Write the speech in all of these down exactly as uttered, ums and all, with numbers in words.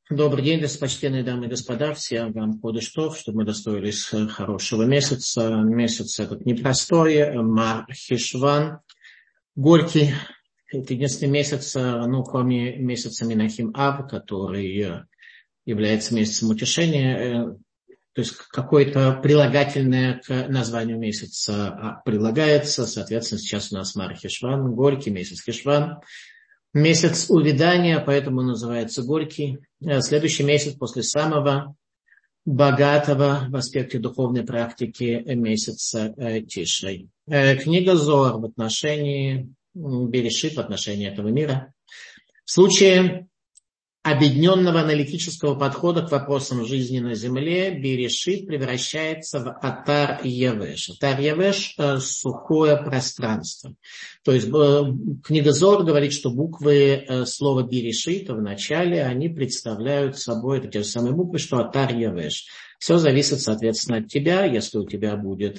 Добрый день, почтенные дамы и господа, всем вам ходыш тов, чтобы мы достоились хорошего месяца. Месяц этот непростой, Мар Хешван, горький. Это единственный месяц, ну, кроме месяца Менахим Ав, который является месяцем утешения, то есть какое-то прилагательное к названию месяца прилагается. Соответственно, сейчас у нас Мар Хешван, горький месяц Хешван. Месяц увядания, поэтому называется горький. Следующий месяц после самого богатого в аспекте духовной практики месяца Тишрей. Книга Зоар в отношении Берешит, в отношении этого мира. В случае объединенного аналитического подхода к вопросам жизни на земле Берешит превращается в Атар Явеш. Атар Явеш – сухое пространство. То есть книга Зоар говорит, что буквы слова Берешит в начале, они представляют собой это те же самые буквы, что Атар Явеш. Все зависит, соответственно, от тебя. Если у тебя будет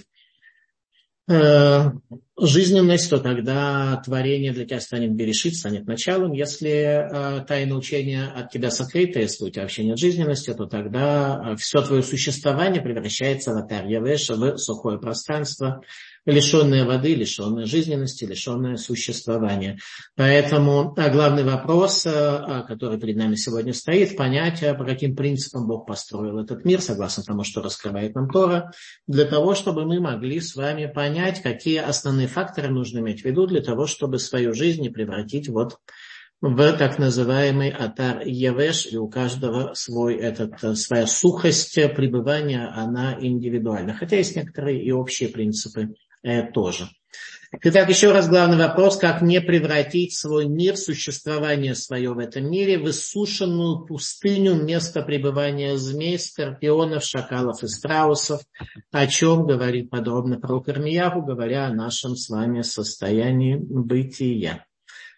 жизненность, то тогда творение для тебя станет Берешит, станет началом. Если э, тайна учения от тебя сокрыта, если у тебя вообще нет жизненности, то тогда все твое существование превращается в Атар Явеш, в сухое пространство, лишенное воды, лишенное жизненности, лишенное существования. Поэтому главный вопрос, который перед нами сегодня стоит, понять, по каким принципам Бог построил этот мир, согласно тому, что раскрывает нам Тора, для того, чтобы мы могли с вами понять, какие основные факторы нужно иметь в виду для того, чтобы свою жизнь не превратить вот в так называемый Атар Явеш, и у каждого свой этот, своя сухость пребывания, она индивидуальна. Хотя есть некоторые и общие принципы э, тоже. Итак, еще раз главный вопрос, как не превратить свой мир, существование свое в этом мире в иссушенную пустыню, место пребывания змей, скорпионов, шакалов и страусов, о чем говорит подробно пророк Ирмияху, говоря о нашем с вами состоянии бытия.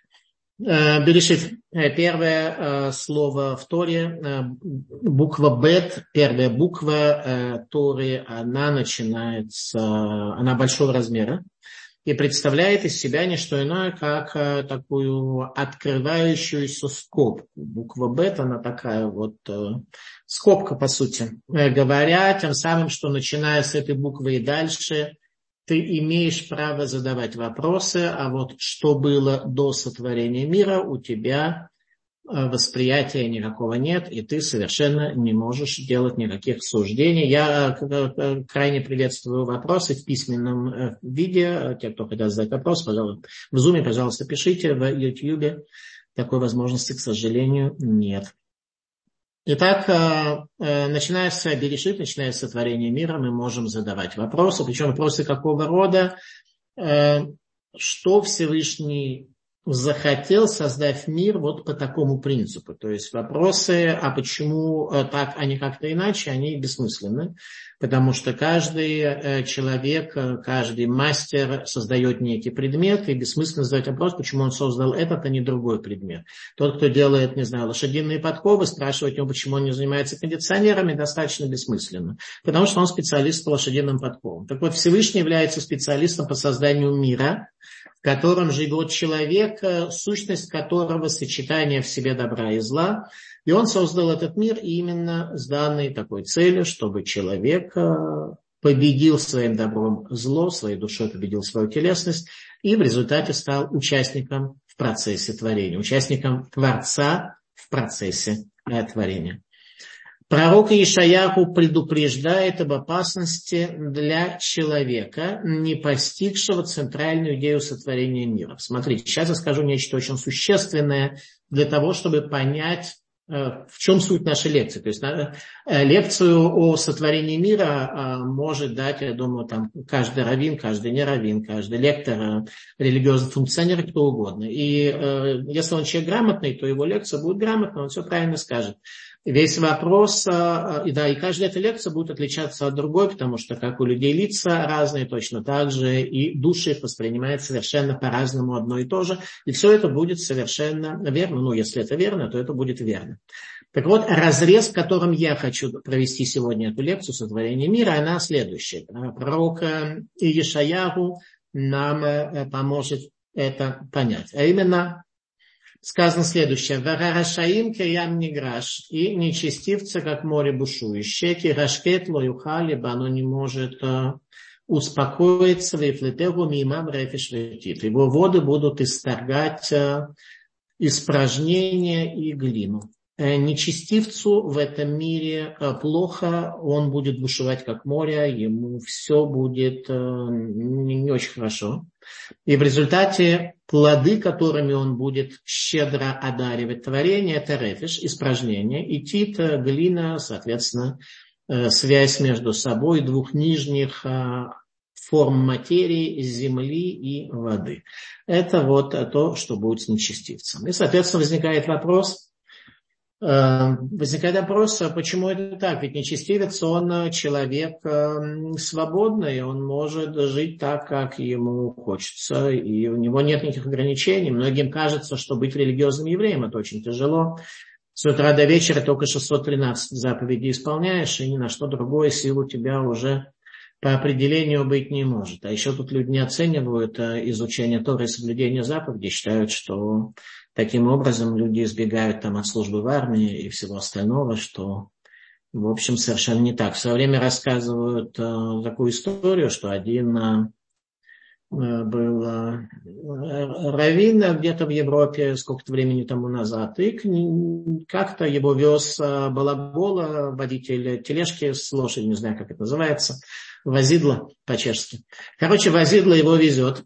Берешит. Первое слово в Торе, буква Бет, первая буква Торы, она начинается, она большого размера и представляет из себя не что иное, как такую открывающуюся скобку. Буква Бет, она такая вот скобка, по сути говоря, тем самым, что начиная с этой буквы и дальше, ты имеешь право задавать вопросы, а вот что было до сотворения мира, у тебя восприятия никакого нет, и ты совершенно не можешь делать никаких суждений. Я крайне приветствую вопросы в письменном виде. Те, кто хотят задать вопрос, пожалуйста, в Zoom, пожалуйста, пишите, в YouTube такой возможности, к сожалению, нет. Итак, начиная с Берешит, начиная с сотворения мира, мы можем задавать вопросы, причем вопросы какого рода, что Всевышний захотел, создав мир вот по такому принципу. То есть вопросы, а почему так, а не как-то иначе, они бессмысленны, потому что каждый человек, каждый мастер создает некий предмет, и бессмысленно задать вопрос, почему он создал этот, а не другой предмет. Тот, кто делает, не знаю, лошадиные подковы, спрашивать его, почему он не занимается кондиционерами, достаточно бессмысленно, потому что он специалист по лошадиным подковам. Так вот, Всевышний является специалистом по созданию мира, в котором живет человек, сущность которого сочетание в себе добра и зла. И он создал этот мир именно с данной такой целью, чтобы человек победил своим добром зло, своей душой победил свою телесность и в результате стал участником в процессе творения, участником Творца в процессе творения. Пророк Ишаяху предупреждает об опасности для человека, не постигшего центральную идею сотворения мира. Смотрите, сейчас я скажу нечто очень существенное для того, чтобы понять, в чем суть нашей лекции. То есть лекцию о сотворении мира может дать, я думаю, там каждый раввин, каждый не раввин, каждый лектор, религиозный функционер, кто угодно. И если он человек грамотный, то его лекция будет грамотной, он все правильно скажет. Весь вопрос, и да, и каждая эта лекция будет отличаться от другой, потому что как у людей лица разные, точно так же и души их воспринимают совершенно по-разному одно и то же, и все это будет совершенно верно. Ну, если это верно, то это будет верно. Так вот, разрез, в котором я хочу провести сегодня эту лекцию сотворения мира, она следующая. Пророк Ишаяху нам поможет это понять. А именно, сказано следующее. «Варарашаим киям ниграш». И нечестивцы, как море бушующее. Кирашкет лоюхали, ибо оно не может успокоиться. Вифлетегу мимам рефиш ветит. Его воды будут исторгать испражнения и глину. Нечестивцу в этом мире плохо, он будет бушевать как море, ему все будет не очень хорошо. И в результате плоды, которыми он будет щедро одаривать творение, это рефиш, испражнение, и тит, глина, соответственно, связь между собой двух нижних форм материи, земли и воды. Это вот то, что будет с нечестивцем. И, соответственно, возникает вопрос, Возникает вопрос, почему это так? Ведь нечестивец, он человек свободный, он может жить так, как ему хочется, и у него нет никаких ограничений. Многим кажется, что быть религиозным евреем – это очень тяжело. С утра до вечера только шестьсот тринадцать заповедей исполняешь, и ни на что другое сил у тебя уже по определению быть не может. А еще тут люди не оценивают изучение Торы и соблюдение заповедей, считают, что таким образом люди избегают там от службы в армии и всего остального, что, в общем, совершенно не так. В свое время рассказывают э, такую историю, что один э, был э, раввин где-то в Европе сколько-то времени тому назад, и как-то его вез э, балабола, водитель тележки с лошадью, не знаю, как это называется, возидло по-чешски. Короче, возидло его везет.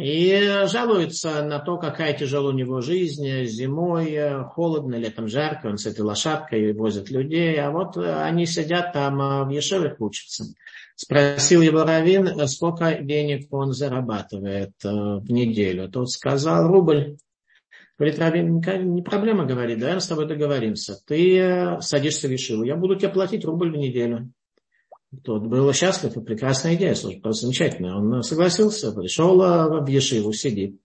И жалуется на то, какая тяжелая у него жизнь, зимой холодно, летом жарко, он с этой лошадкой возит людей, а вот они сидят там в ешивах учатся. Спросил его раввин, сколько денег он зарабатывает в неделю. Тот сказал, рубль. Говорит, раввин, не проблема, говорит, да, мы с тобой договоримся. Ты садишься в ешиву, я буду тебе платить рубль в неделю. Тот был счастлив, и прекрасная идея, слушай, просто замечательно. Он согласился, пришел в ешиву, сидит,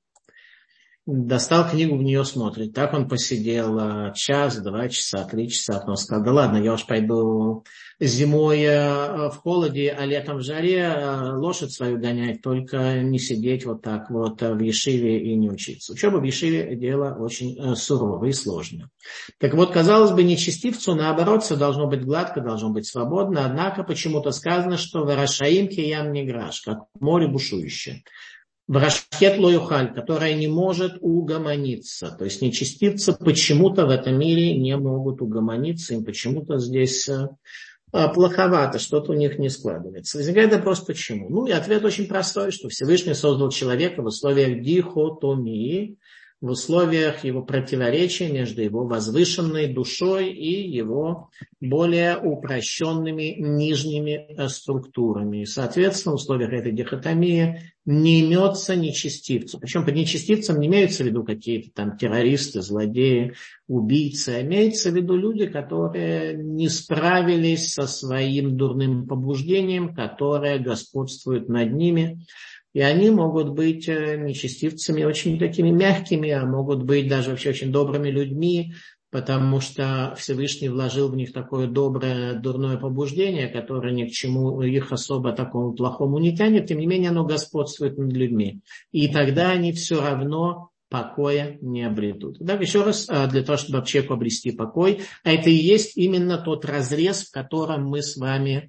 достал книгу, в нее смотрит. Так он посидел час, два часа, три часа. Потом сказал, да ладно, я уж пойду зимой в холоде, а летом в жаре лошадь свою гонять, только не сидеть вот так вот в ешиве и не учиться. Учеба в ешиве дело очень суровое и сложное. Так вот, казалось бы, нечестивцу, наоборот, все должно быть гладко, должно быть свободно, однако почему-то сказано, что «варашаим киям ниграш», как море бушующее. Варашкет лоюхаль, которая не может угомониться. То есть нечестивцы почему-то в этом мире не могут угомониться, им почему-то здесь плоховато, что-то у них не складывается. Возникает вопрос, почему? Ну и ответ очень простой, что Всевышний создал человека в условиях дихотомии, в условиях его противоречия между его возвышенной душой и его более упрощенными нижними структурами. И, соответственно, в условиях этой дихотомии не имется нечестивцу. Причем под нечестивцем не имеются в виду какие-то там террористы, злодеи, убийцы, а имеются в виду люди, которые не справились со своим дурным побуждением, которое господствует над ними. И они могут быть нечестивцами очень такими мягкими, а могут быть даже вообще очень добрыми людьми, потому что Всевышний вложил в них такое доброе, дурное побуждение, которое ни к чему их особо такому плохому не тянет, тем не менее оно господствует над людьми. И тогда они все равно покоя не обретут. Так, еще раз, для того, чтобы человеку обрести покой, а это и есть именно тот разрез, в котором мы с вами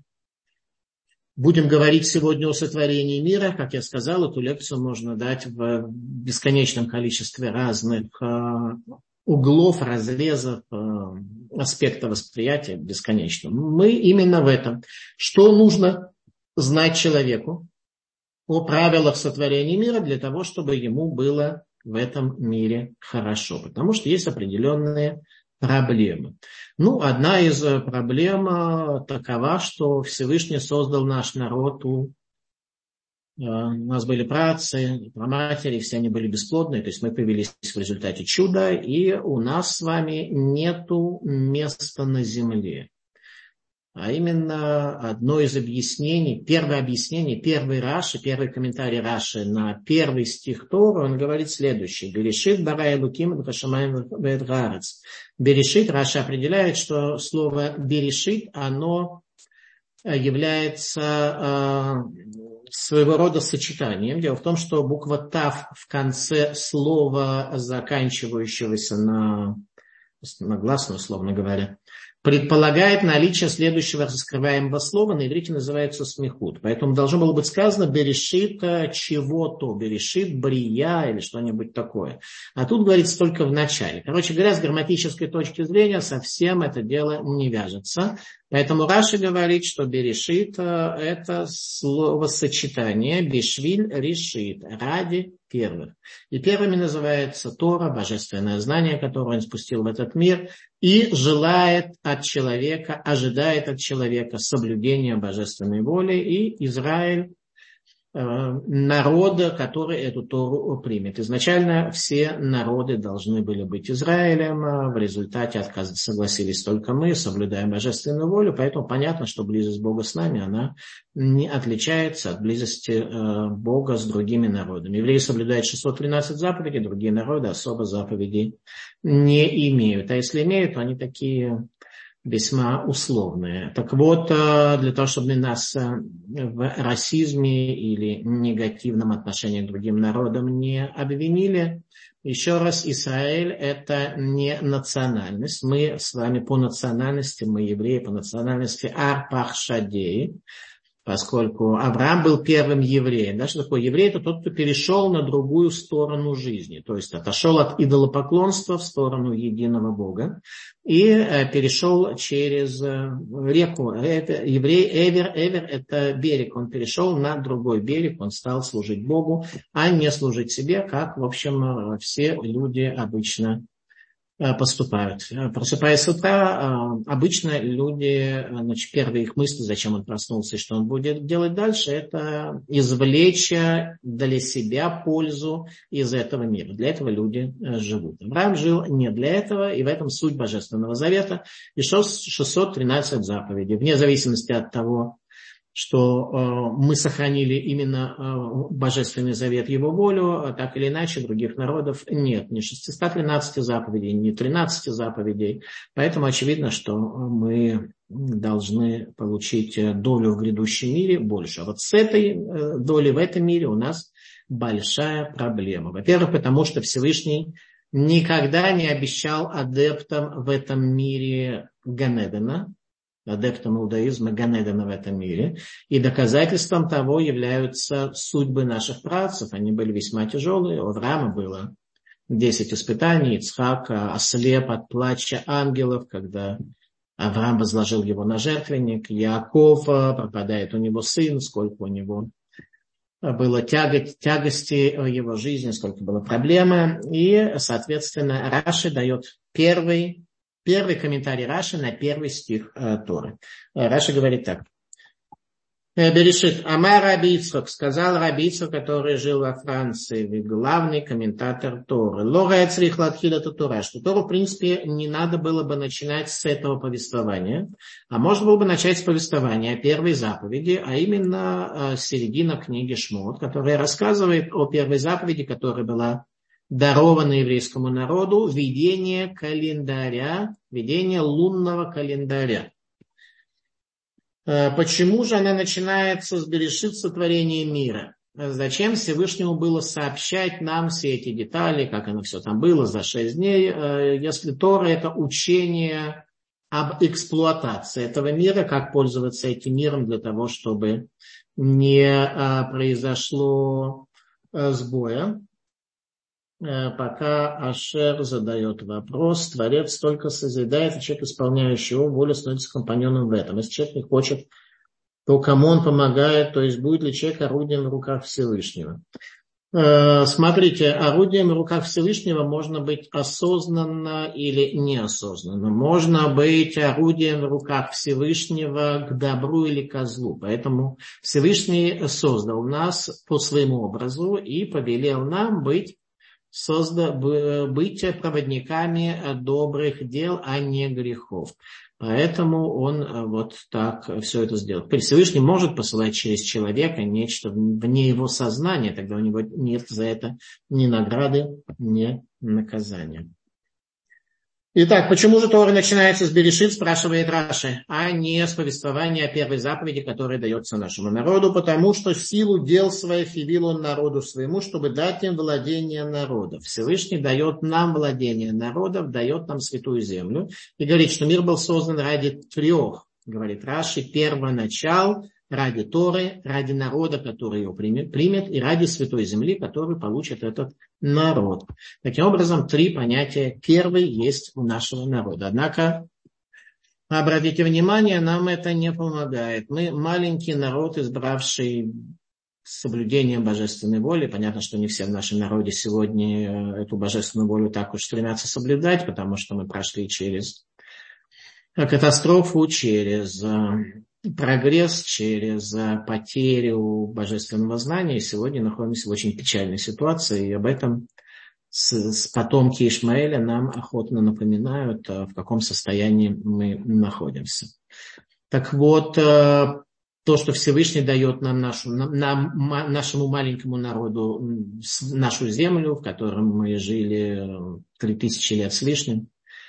будем говорить сегодня о сотворении мира. Как я сказал, эту лекцию можно дать в бесконечном количестве разных углов, разрезов, аспектов восприятия, бесконечно. Мы именно в этом. Что нужно знать человеку о правилах сотворения мира для того, чтобы ему было в этом мире хорошо? Потому что есть определенные проблемы. Ну, одна из проблем такова, что Всевышний создал наш народ, у, у нас были праотцы, праматери, все они были бесплодные, то есть мы появились в результате чуда, и у нас с вами нету места на земле. А именно одно из объяснений, первое объяснение, первый Раши, первый комментарий Раши на первый стих Торы, он говорит следующее. Берешит барай элуким эт хашамаим вэт гаарец. Берешит, Раши определяет, что слово берешит, оно является своего рода сочетанием. Дело в том, что буква «тав» в конце слова, заканчивающегося на, на гласную, условно говоря, предполагает наличие следующего раскрываемого слова, на иврите называется смехут. Поэтому должно было быть сказано «берешит чего-то», «берешит брия» или что-нибудь такое. А тут говорится только в начале. Короче говоря, с грамматической точки зрения совсем это дело не вяжется. Поэтому Раши говорит, что «берешит» – это словосочетание «бешвиль решит» – ради первых. И первыми называется Тора, божественное знание, которое он спустил в этот мир, и желает от человека, ожидает от человека соблюдения божественной воли, и Израиль народа, который эту Тору примет. Изначально все народы должны были быть Израилем, в результате отказа согласились только мы, соблюдаем божественную волю, поэтому понятно, что близость Бога с нами, она не отличается от близости Бога с другими народами. Евреи соблюдают шестьсот тринадцать заповедей, другие народы особо заповедей не имеют. А если имеют, то они такие весьма условные. Так вот, для того, чтобы нас в расизме или негативном отношении к другим народам не обвинили, еще раз, Израиль – это не национальность. Мы с вами по национальности, мы евреи по национальности Ар-Пах-Шадеи, поскольку Авраам был первым евреем. Да, что такое еврей? Это тот, кто перешел на другую сторону жизни, то есть отошел от идолопоклонства в сторону единого Бога и э, перешел через э, реку. Это, еврей Эвер, Эвер – это берег. Он перешел на другой берег, он стал служить Богу, а не служить себе, как, в общем, все люди обычно поступают. Просыпаясь с утра, обычно люди, значит, первые их мысли, зачем он проснулся и что он будет делать дальше, это извлечь для себя пользу из этого мира. Для этого люди живут. Авраам жил не для этого, и в этом суть Божественного Завета. И шестьсот тринадцать заповедей. Вне зависимости от того, что э, мы сохранили именно э, Божественный Завет, его волю, так или иначе других народов нет. Ни шестьсот тринадцать заповедей, ни тринадцать заповедей. Поэтому очевидно, что мы должны получить долю в грядущем мире больше. А вот с этой э, долей в этом мире у нас большая проблема. Во-первых, потому что Всевышний никогда не обещал адептам в этом мире Ганедена, адептам иудаизма Ганедена в этом мире. И доказательством того являются судьбы наших працев. Они были весьма тяжелые. У Авраама было десять испытаний. Ицхак ослеп от плача ангелов, когда Авраам возложил его на жертвенник. Яаков, пропадает у него сын, сколько у него было тягость, тягости в его жизни, сколько было проблемы. И, соответственно, Раши дает первый Первый комментарий Раши на первый стих э, Торы. Раши говорит так. Берешит. Амар Раби Ицхак, сказал Раби Ицхак, который жил во Франции, главный комментатор Торы. Лора Эцрих Латхида Тора, что Тору, в принципе, не надо было бы начинать с этого повествования, а можно было бы начать с повествования о первой заповеди, а именно э, середина книги Шмот, которая рассказывает о первой заповеди, которая была даровано еврейскому народу, ведение календаря, ведение лунного календаря. Почему же она начинается с Берешит, сотворения мира? Зачем Всевышнему было сообщать нам все эти детали, как оно все там было за шесть дней, если Тора – это учение об эксплуатации этого мира, как пользоваться этим миром для того, чтобы не произошло сбоя. Пока Ашер задает вопрос, Творец только созидает, и человек, исполняющий его волю, становится компаньоном в этом. Если человек не хочет, то кому он помогает, то есть будет ли человек орудием в руках Всевышнего? Смотрите, орудием в руках Всевышнего можно быть осознанно или неосознанно. Можно быть орудием в руках Всевышнего к добру или к злу. Поэтому Всевышний создал нас по своему образу и повелел нам быть Созда, быть проводниками добрых дел, а не грехов. Поэтому он вот так все это сделал. Всевышний может посылать через человека нечто вне его сознания, тогда у него нет за это ни награды, ни наказания. Итак, почему же Тора начинается с Берешит, спрашивает Раши, а не с повествования о первой заповеди, которая дается нашему народу, потому что в силу дел своих явил он народу своему, чтобы дать им владение народов. Всевышний дает нам владение народов, дает нам святую землю и говорит, что мир был создан ради трех, говорит Раши, первоначал, ради Торы, ради народа, который ее примет, примет, и ради святой земли, которую получит этот народ. Таким образом, три понятия первый есть у нашего народа. Однако, обратите внимание, нам это не помогает. Мы маленький народ, избравший соблюдение божественной воли. Понятно, что не все в нашем народе сегодня эту божественную волю так уж стремятся соблюдать, потому что мы прошли через катастрофу, через прогресс, через потерю божественного знания. И сегодня находимся в очень печальной ситуации. И об этом с, с потомки Ишмаэля нам охотно напоминают, в каком состоянии мы находимся. Так вот, то, что Всевышний дает нам, нашу, нам нашему маленькому народу нашу землю, в которой мы жили три тысячи лет с лишним,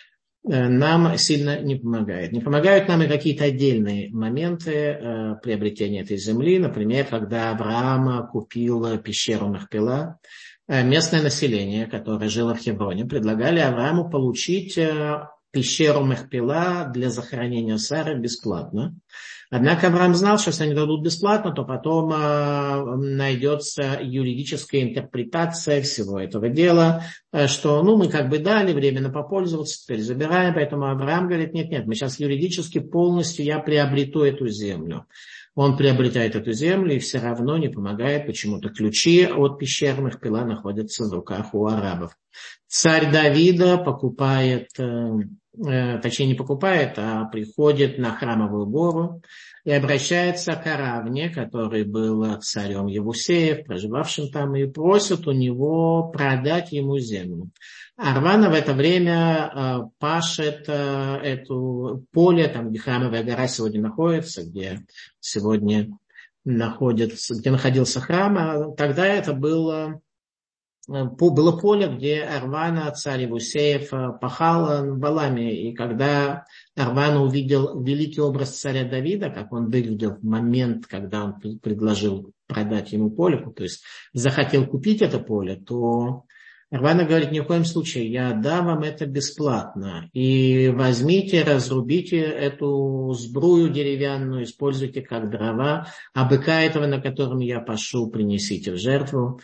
нам сильно не помогает. Не помогают нам и какие-то отдельные моменты э, приобретения этой земли. Например, когда Авраам купил пещеру Махпела, э, местное население, которое жило в Хевроне, предлагали Аврааму получить э, пещеру Махпела для захоронения Сары бесплатно. Однако Авраам знал, что если они дадут бесплатно, то потом э, найдется юридическая интерпретация всего этого дела, э, что ну, мы как бы дали, временно попользоваться, теперь забираем. Поэтому Авраам говорит, нет-нет, мы сейчас юридически полностью, я приобрету эту землю. Он приобретает эту землю и все равно не помогает, почему-то ключи от пещеры Махпела находятся в руках у арабов. Царь Давида покупает... Э, точнее не покупает, а приходит на Храмовую гору и обращается к Аравне, который был царем Евусеев, проживавшим там, и просит у него продать ему землю. Арвана в это время пашет это поле, там, где Храмовая гора сегодня находится, где сегодня находится, где находился храм, а тогда это было... было поле, где Арвана, царь Евусеев, пахал валами. И когда Арвана увидел великий образ царя Давида, как он выглядел в момент, когда он предложил продать ему поле, то есть захотел купить это поле, то Арвана говорит, ни в коем случае, я дам вам это бесплатно. И возьмите, разрубите эту сбрую деревянную, используйте как дрова, а быка этого, на котором я пашу, принесите в жертву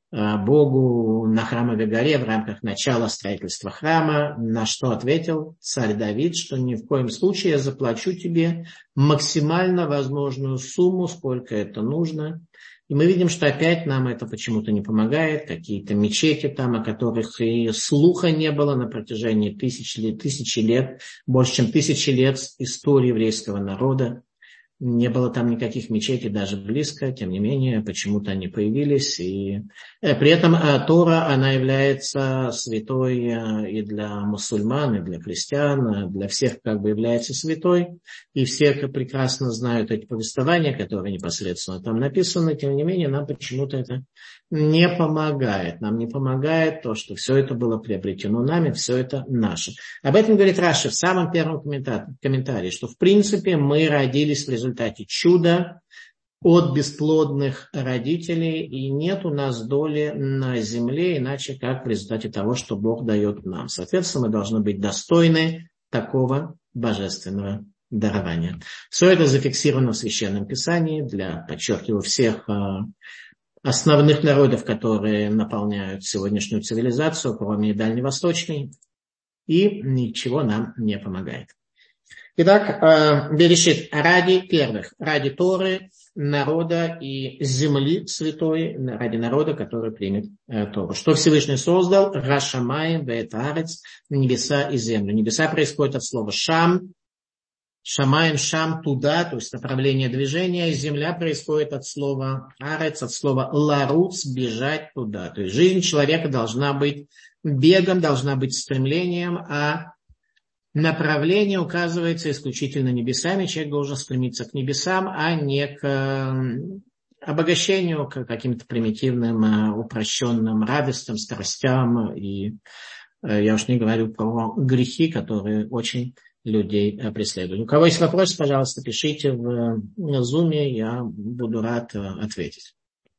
Богу на Храмовой горе в рамках начала строительства храма, на что ответил царь Давид, что ни в коем случае я заплачу тебе максимально возможную сумму, сколько это нужно. И мы видим, что опять нам это почему-то не помогает. Какие-то мечети там, о которых и слуха не было на протяжении тысячи, тысячи лет, больше чем тысячи лет истории еврейского народа. Не было там никаких мечетей даже близко, тем не менее, почему-то они появились. И при этом Тора, она является святой и для мусульман, и для христиан, для всех как бы является святой. И все прекрасно знают эти повествования, которые непосредственно там написаны. Тем не менее, нам почему-то это не помогает. Нам не помогает то, что все это было приобретено нами, все это наше. Об этом говорит Раши в самом первом комментарии, что в принципе мы родились в результате чуда от бесплодных родителей, и нет у нас доли на земле, иначе как в результате того, что Бог дает нам. Соответственно, мы должны быть достойны такого божественного дарования. Все это зафиксировано в Священном Писании для, подчеркиваю, всех основных народов, которые наполняют сегодняшнюю цивилизацию, кроме дальневосточной, и ничего нам не помогает. Итак, Берешит ради первых, ради Торы, народа и земли святой, ради народа, который примет Тору. Что Всевышний создал? Рашамаим веэт аарец, небеса и землю. Небеса происходят от слова шам, Шамаем, шам, туда, то есть направление движения. Земля происходит от слова арец, от слова ларуц, бежать туда. То есть жизнь человека должна быть бегом, должна быть стремлением, а направление указывается исключительно небесами. Человек должен стремиться к небесам, а не к обогащению, к каким-то примитивным, упрощенным радостям, страстям и Я уж не говорю про грехи, которые очень людей преследуют. У кого есть вопросы, пожалуйста, пишите в Zoom, я буду рад ответить.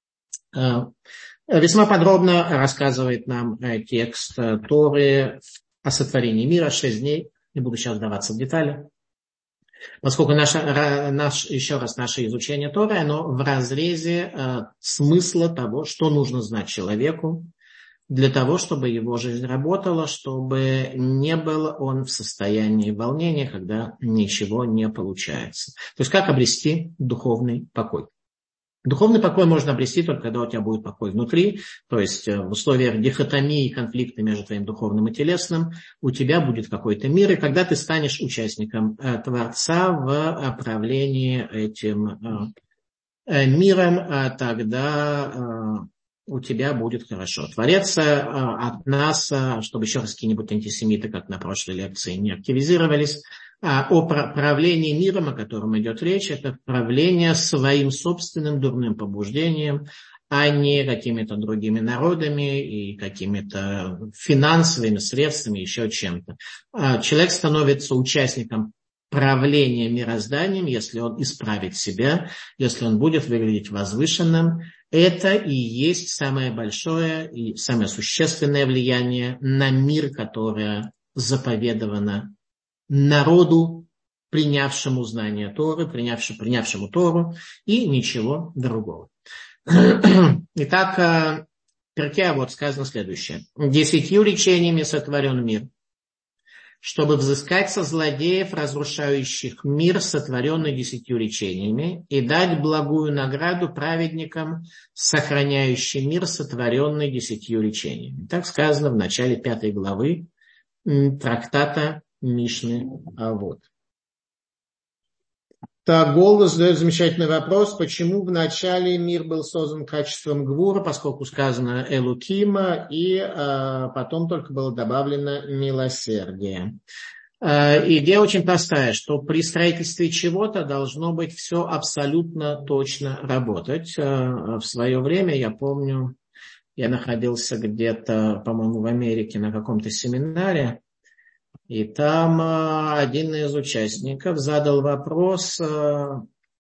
Весьма подробно рассказывает нам текст Торы о сотворении мира, шесть дней. Не буду сейчас вдаваться в детали. Поскольку наше, наш, еще раз, наше изучение Торы, оно в разрезе э, смысла того, что нужно знать человеку для того, чтобы его жизнь работала, чтобы не был он в состоянии волнения, когда ничего не получается. То есть как обрести духовный покой. Духовный покой можно обрести только когда у тебя будет покой внутри, то есть в условиях дихотомии и конфликта между твоим духовным и телесным у тебя будет какой-то мир, и когда ты станешь участником э, Творца в правлении этим э, миром, э, тогда э, у тебя будет хорошо. Творец э, от нас, э, чтобы еще раз какие-нибудь антисемиты, как на прошлой лекции, не активизировались, о правлении миром, о котором идет речь, это правление своим собственным дурным побуждением, а не какими-то другими народами и какими-то финансовыми средствами, еще чем-то. Человек становится участником правления мирозданием, если он исправит себя, если он будет выглядеть возвышенным. Это и есть самое большое и самое существенное влияние на мир, которое заповедовано народу, принявшему знание Торы, принявшему, принявшему Тору, и ничего другого. Итак, в Перкей Авот сказано следующее. «Десятью речениями сотворен мир, чтобы взыскать со злодеев, разрушающих мир, сотворенный десятью речениями, и дать благую награду праведникам, сохраняющим мир, сотворенный десятью речениями». Так сказано в начале пятой главы трактата Мишны Авот. Так, Голос задает замечательный вопрос, почему в начале мир был создан качеством гвура, поскольку сказано Элукима, и а, потом только было добавлено милосердие. А, идея очень простая, что при строительстве чего-то должно быть все абсолютно точно работать. А, в свое время, я помню, я находился где-то, по-моему, в Америке на каком-то семинаре, и там один из участников задал вопрос, да,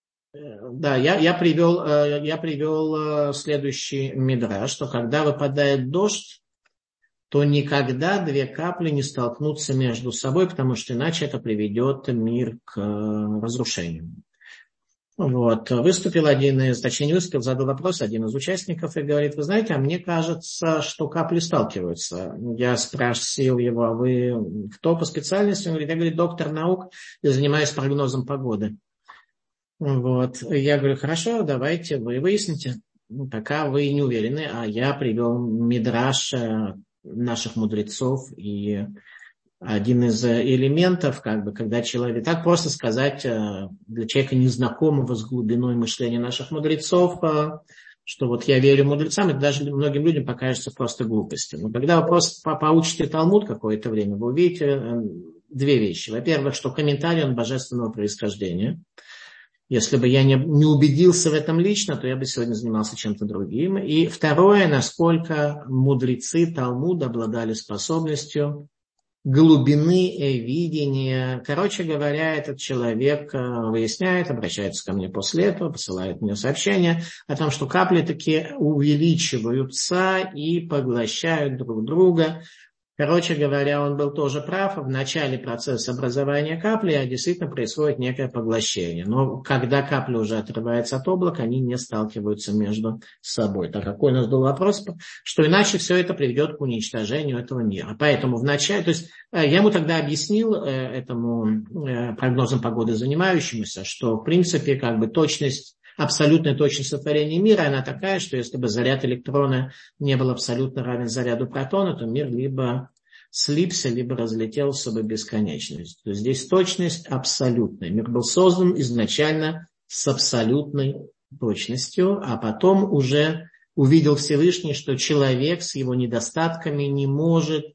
я, я, привел, я привел следующий мидраш, что когда выпадает дождь, то никогда две капли не столкнутся между собой, потому что иначе это приведет мир к разрушению. Вот. Выступил один из, точнее не выступил, задал вопрос один из участников и говорит, вы знаете, а мне кажется, что капли сталкиваются. Я спросил его, а вы кто по специальности? Он говорит, я, говорит, доктор наук и занимаюсь прогнозом погоды. Вот. Я говорю, хорошо, давайте вы выясните. Пока вы не уверены, а я привел мидраш наших мудрецов и один из элементов, как бы, когда человек, так просто сказать, для человека, незнакомого с глубиной мышления наших мудрецов, что вот я верю мудрецам, это даже многим людям покажется просто глупостью. Но когда вы просто поучите Талмуд какое-то время, вы увидите две вещи. Во-первых, что комментарий он божественного происхождения. Если бы я не, не убедился в этом лично, то я бы сегодня занимался чем-то другим. И второе, насколько мудрецы Талмуда обладали способностью глубины видения. Короче говоря, этот человек выясняет, обращается ко мне после этого, посылает мне сообщение о том, что капли таки увеличиваются и поглощают друг друга. Короче говоря, он был тоже прав. В начале процесса образования капли действительно происходит некое поглощение. Но когда капля уже отрывается от облака, они не сталкиваются между собой. Так какой у нас был вопрос, что иначе все это приведет к уничтожению этого мира. Поэтому в начале, то есть я ему тогда объяснил, этому прогнозом погоды занимающемуся, что в принципе как бы точность, абсолютная точность сотворения мира, она такая, что если бы заряд электрона не был абсолютно равен заряду протона, то мир либо слипся, либо разлетелся бы бесконечность. То есть здесь точность абсолютная. Мир был создан изначально с абсолютной точностью, а потом уже увидел Всевышний, что человек с его недостатками не может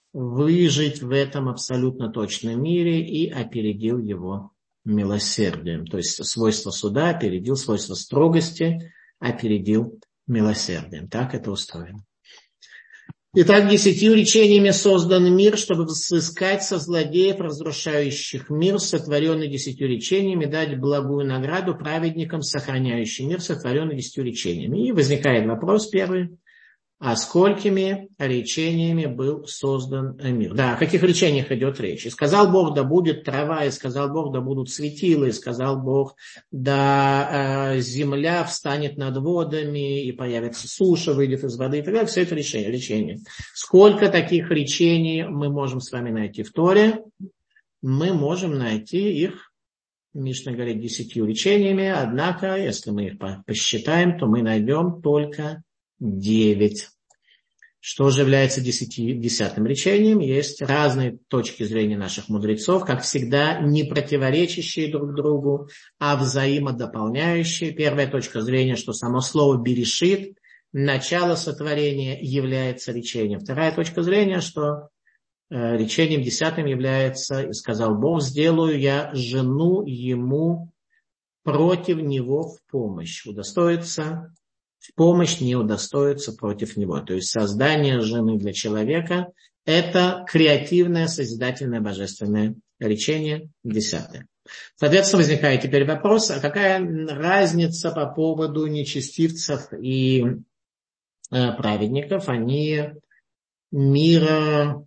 выжить в этом абсолютно точном мире и опередил его милосердием. То есть свойство суда опередил, свойство строгости опередил милосердием. Так это устроено. Итак, десятью речениями создан мир, чтобы взыскать со злодеев, разрушающих мир, сотворенный десятью речениями, дать благую награду праведникам, сохраняющим мир, сотворенный десятью речениями. И возникает вопрос первый. А сколькими речениями был создан мир? Да, о каких речениях идет речь? И сказал Бог, да будет трава, и сказал Бог, да будут светила, и сказал Бог, да э, земля встанет над водами, и появится суша, выйдет из воды, и так далее. Все это речение, речение. Сколько таких речений мы можем с вами найти в Торе? Мы можем найти их, Мишна говорит, десятью речениями, однако, если мы их посчитаем, то мы найдем только девять. Что же является десяти, десятым речением? Есть разные точки зрения наших мудрецов, как всегда, не противоречащие друг другу, а взаимодополняющие. Первая точка зрения, что само слово «берешит», начало сотворения, является речением. Вторая точка зрения, что э, речением десятым является, и сказал Бог, сделаю я жену ему против него в помощь. Удостоится в помощь, не удостоится против него. То есть создание жены для человека – это креативное, созидательное, божественное речение десятое. Соответственно, возникает теперь вопрос, а какая разница по поводу нечестивцев и э, праведников? Они мира...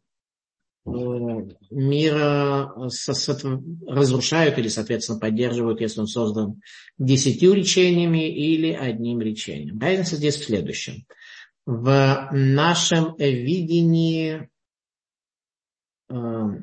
мира разрушают или, соответственно, поддерживают, если он создан десятью речениями или одним речением. Разница здесь в следующем. В нашем видении э,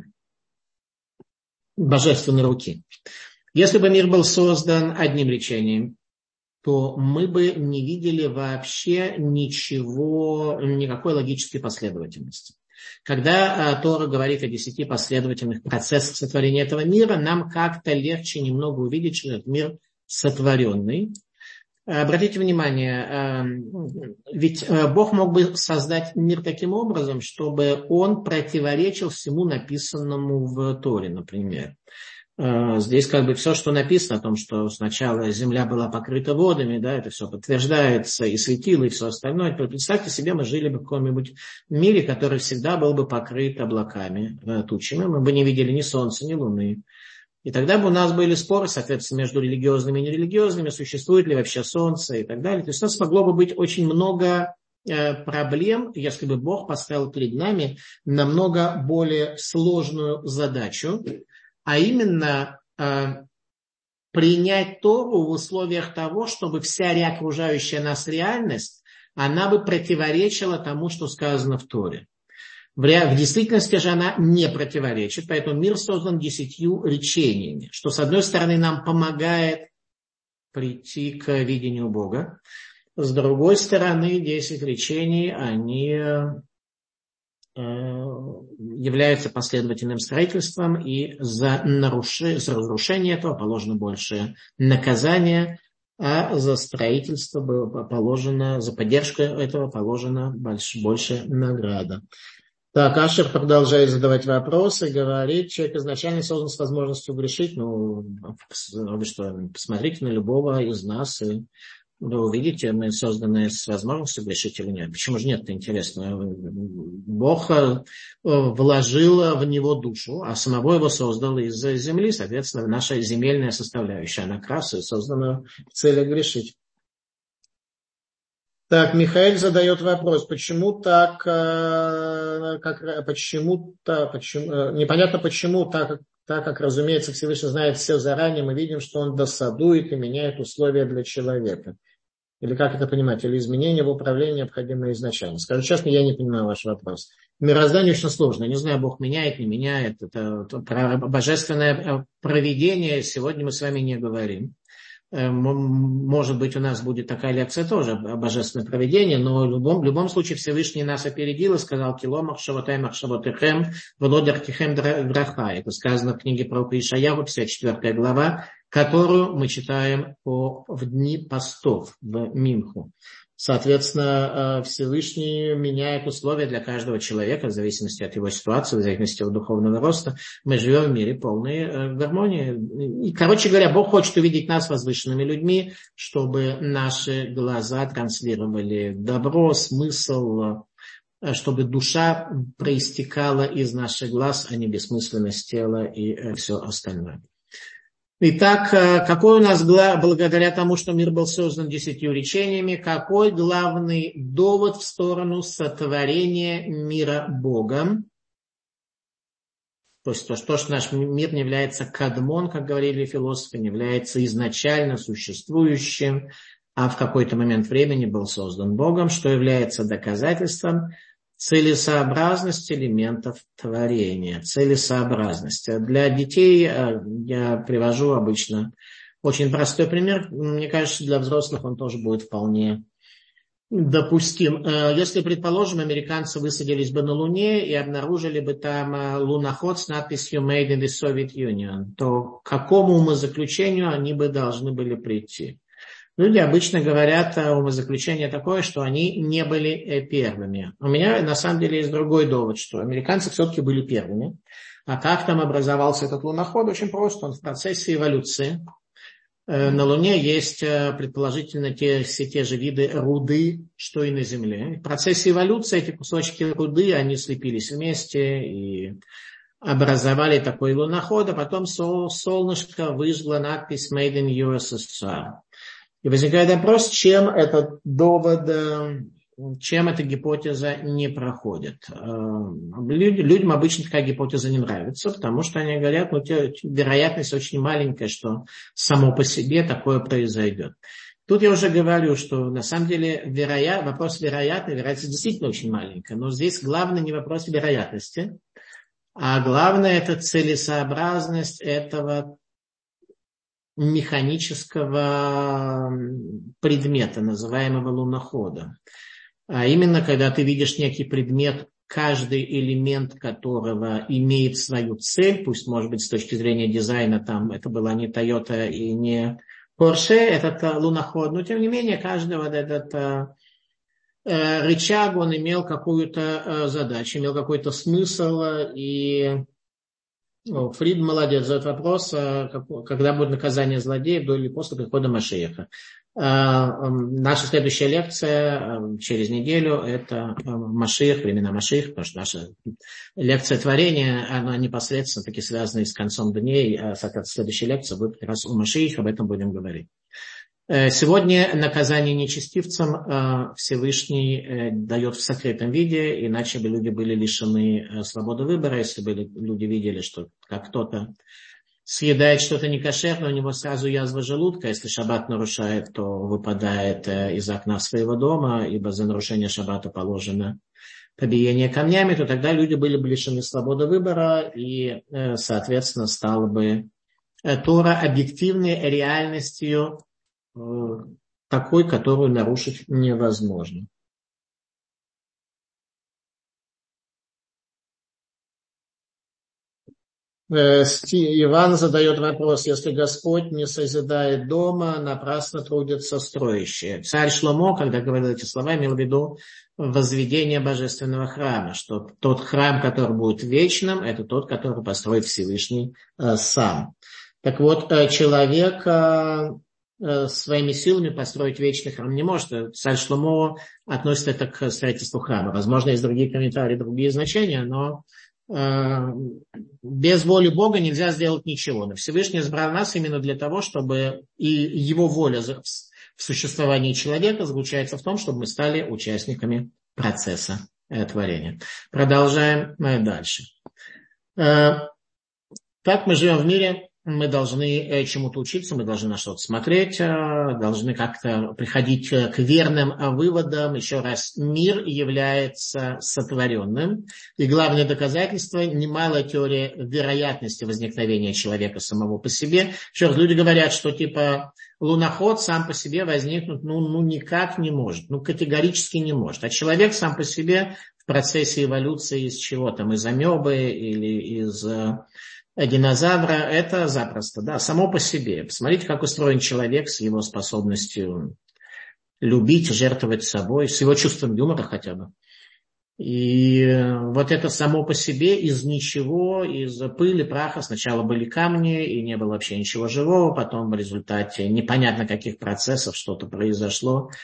божественной руки. Если бы мир был создан одним речением, то мы бы не видели вообще ничего, никакой логической последовательности. Когда а, Тора говорит о десяти последовательных процессах сотворения этого мира, нам как-то легче немного увидеть, что этот мир сотворенный. Обратите внимание, а, ведь а, Бог мог бы создать мир таким образом, чтобы он противоречил всему написанному в Торе, например. Здесь как бы все, что написано о том, что сначала земля была покрыта водами, да, это все подтверждается, и светило, и все остальное. Представьте себе, мы жили бы в каком-нибудь мире, который всегда был бы покрыт облаками, тучами, мы бы не видели ни солнца, ни луны. И тогда бы у нас были споры, соответственно, между религиозными и нерелигиозными, существует ли вообще солнце и так далее. То есть у нас могло бы быть очень много проблем, если бы Бог поставил перед нами намного более сложную задачу, а именно э, принять Тору в условиях того, чтобы вся окружающая нас реальность, она бы противоречила тому, что сказано в Торе. В, ре... в действительности же она не противоречит, поэтому мир создан десятью речениями, что, с одной стороны, нам помогает прийти к видению Бога, с другой стороны, десять речений, они... являются последовательным строительством, и за, наруши, за разрушение этого положено больше наказания, а за строительство было положено, за поддержку этого положено больше, больше награда. Так, Ашер продолжает задавать вопросы, говорит, человек изначально создан с возможностью грешить. Ну, вы что, посмотрите на любого из нас и вы увидите, мы созданы с возможностью грешить или нет. Почему же нет, это интересно. Бог вложил в него душу, а самого его создал из земли. Соответственно, наша земельная составляющая, она краса, создана в целях грешить. Так, Михаил задает вопрос, почему так, как, почему-то, почему, непонятно почему, так, так как, разумеется, Всевышний знает все заранее, мы видим, что он досадует и меняет условия для человека. Или как это понимать? Или изменения в управлении необходимы изначально? Скажу честно, я не понимаю ваш вопрос. Мироздание очень сложно. Не знаю, Бог меняет, не меняет. Это, это про божественное провидение сегодня мы с вами не говорим. Может быть, у нас будет такая лекция тоже о божественном провидении, но в любом, в любом случае Всевышний нас опередил и сказал «Кило махшавотай махшавотехем, велодеркихем драха». Это сказано в книге пророка Ишаяху, пятьдесят четвёртая глава, которую мы читаем по, в дни постов, в Минху. Соответственно, Всевышний меняет условия для каждого человека в зависимости от его ситуации, в зависимости от духовного роста. Мы живем в мире полной гармонии. И, короче говоря, Бог хочет увидеть нас возвышенными людьми, чтобы наши глаза транслировали добро, смысл, чтобы душа проистекала из наших глаз, а не бессмысленность тела и все остальное. Итак, какой у нас, благодаря тому, что мир был создан десятью речениями, какой главный довод в сторону сотворения мира Богом? То есть то, что наш мир не является кадмон, как говорили философы, не является изначально существующим, а в какой-то момент времени был создан Богом, что является доказательством целесообразности элементов творения. Целесообразность. Для детей я привожу обычно очень простой пример. Мне кажется, для взрослых он тоже будет вполне допустим. Если, предположим, американцы высадились бы на Луне и обнаружили бы там луноход с надписью «Made in the Soviet Union», то к какому умозаключению они бы должны были прийти? Люди обычно говорят, умозаключение такое, что они не были первыми. У меня на самом деле есть другой довод, что американцы все-таки были первыми. А как там образовался этот луноход? Очень просто, он в процессе эволюции. На Луне есть, предположительно, те, все те же виды руды, что и на Земле. В процессе эволюции эти кусочки руды, они слепились вместе и образовали такой луноход, а потом солнышко выжгло надпись «Made in ю эс эс ар». И возникает вопрос, чем этот довод, чем эта гипотеза не проходит. Людям обычно такая гипотеза не нравится, потому что они говорят, ну, вероятность очень маленькая, что само по себе такое произойдет. Тут я уже говорю, что на самом деле вероят, вопрос вероятный, вероятность действительно очень маленькая, но здесь главное не вопрос вероятности, а главное это целесообразность этого механического предмета, называемого лунохода. А именно, когда ты видишь некий предмет, каждый элемент которого имеет свою цель, пусть, может быть, с точки зрения дизайна, там это была не Toyota и не Porsche, этот луноход, но, тем не менее, каждый вот этот э, рычаг, он имел какую-то э, задачу, имел какой-то смысл, и О, Фрид молодец, задает вопрос, когда будет наказание злодеев до или после прихода Машиаха. Наша следующая лекция через неделю – это Машиах, времена Машиаха, потому что наша лекция творения, она непосредственно таки связана с концом дней, а следующая лекция будет как раз у Машиаха, об этом будем говорить. Сегодня наказание нечестивцам Всевышний дает в сокрытом виде, иначе бы люди были лишены свободы выбора, если бы люди видели, что как кто-то съедает что-то некошерное, у него сразу язва желудка, если шаббат нарушает, то выпадает из окна своего дома, ибо за нарушение шаббата положено побиение камнями, то тогда люди были бы лишены свободы выбора, и, соответственно, стала бы Тора объективной реальностью, такой, которую нарушить невозможно. Иван задает вопрос, если Господь не созидает дома, напрасно трудятся строящие. Царь Шломо, когда говорил эти слова, имел в виду возведение божественного храма, что тот храм, который будет вечным, это тот, который построит Всевышний сам. Так вот, человек своими силами построить вечный храм не может. Царь Шломо относит это к строительству храма. Возможно, есть другие комментарии, другие значения, но э, без воли Бога нельзя сделать ничего. Но Всевышний избрал нас именно для того, чтобы и его воля в существовании человека заключается в том, чтобы мы стали участниками процесса э, творения. Продолжаем э, дальше. Э, так мы живем в мире. Мы должны чему-то учиться, мы должны на что-то смотреть, должны как-то приходить к верным выводам. Еще раз, мир является сотворенным. И главное доказательство – немалая теория вероятности возникновения человека самого по себе. Еще раз, люди говорят, что типа луноход сам по себе возникнуть ну, ну никак не может, ну категорически не может. А человек сам по себе в процессе эволюции из чего там, из амебы или из динозавра, это запросто, да, само по себе. Посмотрите, как устроен человек с его способностью любить, жертвовать собой, с его чувством юмора хотя бы. И вот это само по себе из ничего, из пыли, праха, сначала были камни, и не было вообще ничего живого, потом в результате непонятно каких процессов что-то произошло,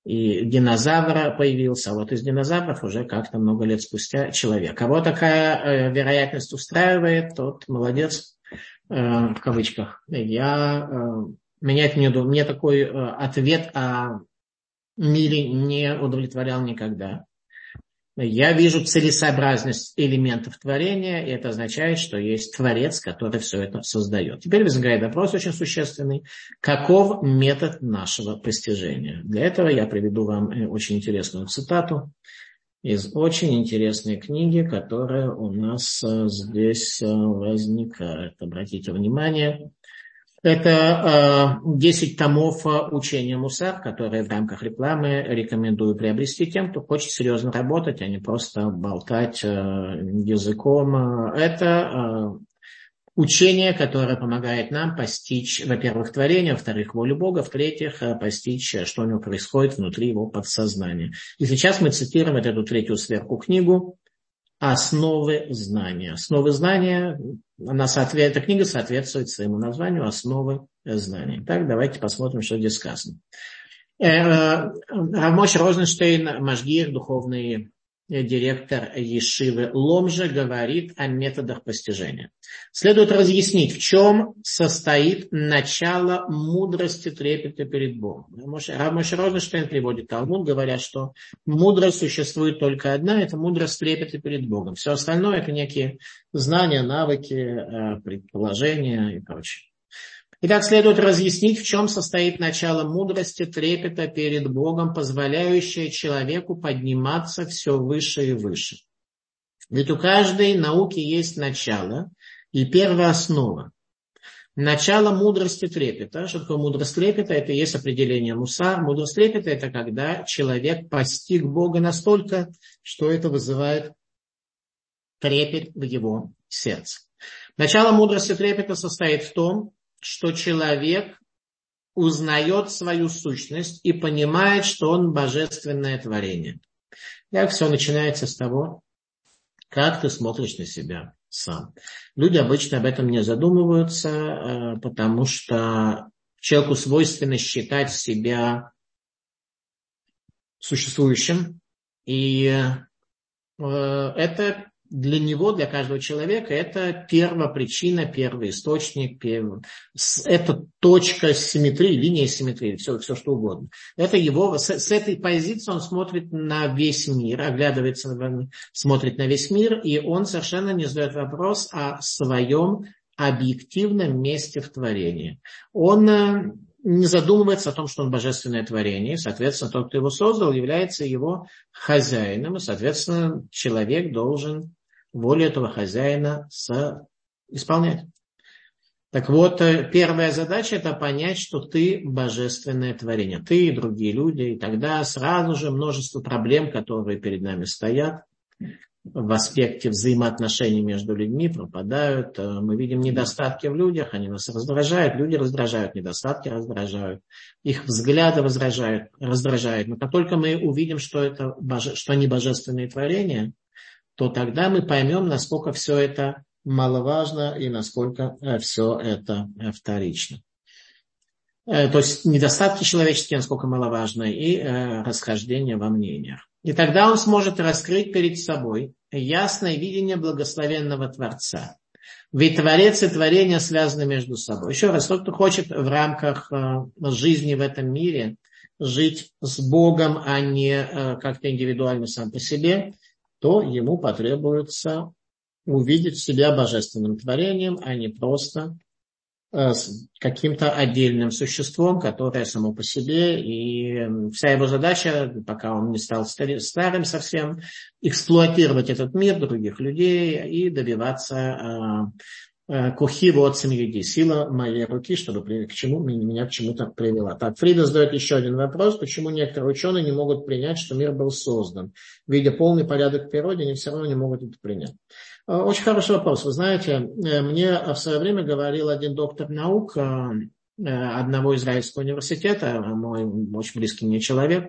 и динозавр появился, а вот из динозавров уже как-то много лет спустя человек. Кого такая вероятность устраивает, тот молодец, в кавычках. Я, меня, это не, мне такой ответ о мире не удовлетворял никогда. Я вижу целесообразность элементов творения, и это означает, что есть Творец, который все это создает. Теперь возникает вопрос очень существенный. Каков метод нашего постижения? Для этого я приведу вам очень интересную цитату из очень интересной книги, которая у нас здесь возникает. Обратите внимание. Это десять томов учения Мусар, которые в рамках рекламы рекомендую приобрести тем, кто хочет серьезно работать, а не просто болтать языком. Это учение, которое помогает нам постичь, во-первых, творение, во-вторых, волю Бога, в-третьих, постичь, что у него происходит внутри его подсознания. И сейчас мы цитируем вот эту третью сверху книгу «Основы знания». «Основы знания», она соответ... эта книга соответствует своему названию «Основы знания». Так, давайте посмотрим, что здесь сказано. Рав Моше Розенштейн, Машгиах, духовный директор Ешивы Ломжа, говорит о методах постижения. Следует разъяснить, в чем состоит начало мудрости трепета перед Богом. Рав Моше Розенштейн приводит Талмуд, говоря, что мудрость существует только одна, это мудрость трепета перед Богом. Все остальное это некие знания, навыки, предположения и прочее. Итак, следует разъяснить, в чем состоит начало мудрости, трепета перед Богом, позволяющее человеку подниматься все выше и выше. Ведь у каждой науки есть начало и первооснова. Начало мудрости трепета. Что такое мудрость трепета? Это и есть определение Мусар. Мудрость трепета – это когда человек постиг Бога настолько, что это вызывает трепет в его сердце. Начало мудрости трепета состоит в том, что человек узнает свою сущность и понимает, что он божественное творение. Так все начинается с того, как ты смотришь на себя сам. Люди обычно об этом не задумываются, потому что человеку свойственно считать себя существующим. И это для него, для каждого человека, это первопричина, первый источник, первый, это точка симметрии, линия симметрии, все, все что угодно. Это его, с, с этой позиции он смотрит на весь мир, оглядывается, смотрит на весь мир, и он совершенно не задает вопрос о своем объективном месте в творении. Он не задумывается о том, что он божественное творение, соответственно, тот, кто его создал, является его хозяином, и, соответственно, человек должен волю этого хозяина исполнять. Так вот, первая задача – это понять, что ты божественное творение, ты и другие люди, и тогда сразу же множество проблем, которые перед нами стоят, в аспекте взаимоотношений между людьми пропадают. Мы видим недостатки в людях, они нас раздражают, люди раздражают, недостатки раздражают, их взгляды раздражают, раздражают. Но как только мы увидим, что, это боже... что они божественные творения, то тогда мы поймем, насколько все это маловажно и насколько все это вторично. То есть недостатки человеческие, насколько маловажны, и расхождение во мнениях. И тогда он сможет раскрыть перед собой ясное видение благословенного Творца. Ведь Творец и творение связаны между собой. Еще раз, тот, кто хочет в рамках жизни в этом мире жить с Богом, а не как-то индивидуально сам по себе, то ему потребуется увидеть себя божественным творением, а не просто с каким-то отдельным существом, которое само по себе, и вся его задача, пока он не стал старым совсем, эксплуатировать этот мир, других людей и добиваться кухи вот семьи, сила моей руки, чтобы к чему, меня к чему-то привела. Так, Фрида задает еще один вопрос, почему некоторые ученые не могут принять, что мир был создан. Видя полный порядок в природе, они все равно не могут это принять. Очень хороший вопрос. Вы знаете, мне в свое время говорил один доктор наук одного израильского университета, мой очень близкий мне человек,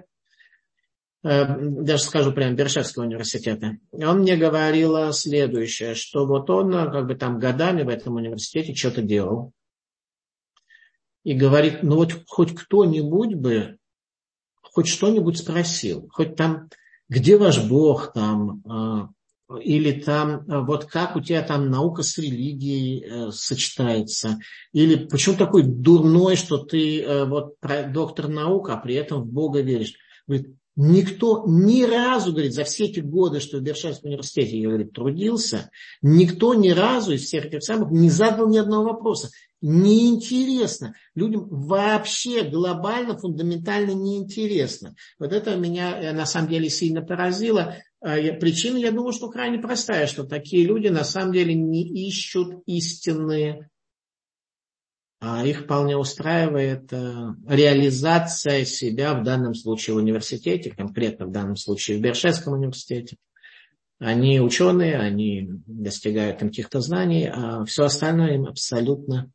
даже скажу прямо, Бершевского университета. Он мне говорил следующее, что вот он как бы там годами в этом университете что-то делал. И говорит, ну вот хоть кто-нибудь бы хоть что-нибудь спросил, хоть там, где ваш Бог там, или там, вот как у тебя там наука с религией э, сочетается, или почему такой дурной, что ты э, вот доктор наук, а при этом в Бога веришь. Говорит, никто ни разу, говорит, за все эти годы, что в Бершевском университете, я, говорит, трудился, никто ни разу из всех этих самых не задал ни одного вопроса. Неинтересно. Людям вообще глобально, фундаментально неинтересно. Вот это меня на самом деле сильно поразило. Причина, я думаю, что крайне простая, что такие люди на самом деле не ищут истины, а их вполне устраивает реализация себя в данном случае в университете, конкретно в данном случае в Бершевском университете. Они ученые, они достигают им каких-то знаний, а все остальное им абсолютно